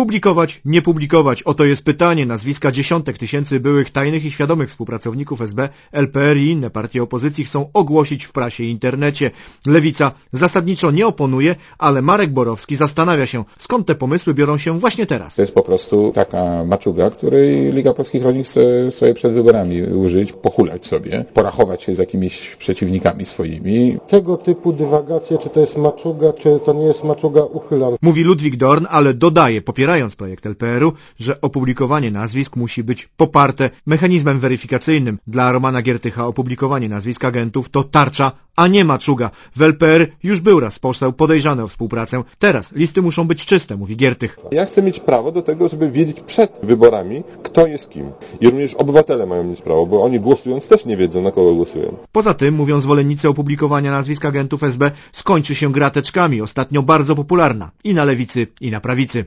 Publikować, nie publikować? Oto jest pytanie. Nazwiska dziesiątek tysięcy byłych tajnych i świadomych współpracowników SB, LPR i inne partie opozycji chcą ogłosić w prasie i internecie. Lewica zasadniczo nie oponuje, ale Marek Borowski zastanawia się, skąd te pomysły biorą się właśnie teraz. To jest po prostu taka maczuga, której Liga Polskich Rodzin chce sobie przed wyborami użyć, pochulać sobie, porachować się z jakimiś przeciwnikami swoimi. Tego typu dywagacje, czy to jest maczuga, czy to nie jest maczuga, uchylam. Mówi Ludwik Dorn, ale dodaje, popierając projekt LPR-u, że opublikowanie nazwisk musi być poparte mechanizmem weryfikacyjnym. Dla Romana Giertycha opublikowanie nazwisk agentów to tarcza, a nie maczuga. W LPR już był raz poseł podejrzany o współpracę. Teraz listy muszą być czyste, mówi Giertych. Ja chcę mieć prawo do tego, żeby wiedzieć przed wyborami, kto jest kim. I również obywatele mają mieć prawo, bo oni głosując też nie wiedzą, na kogo głosują. Poza tym, mówią zwolennicy opublikowania nazwisk agentów SB, skończy się gra teczkami, ostatnio bardzo popularna i na lewicy, i na prawicy.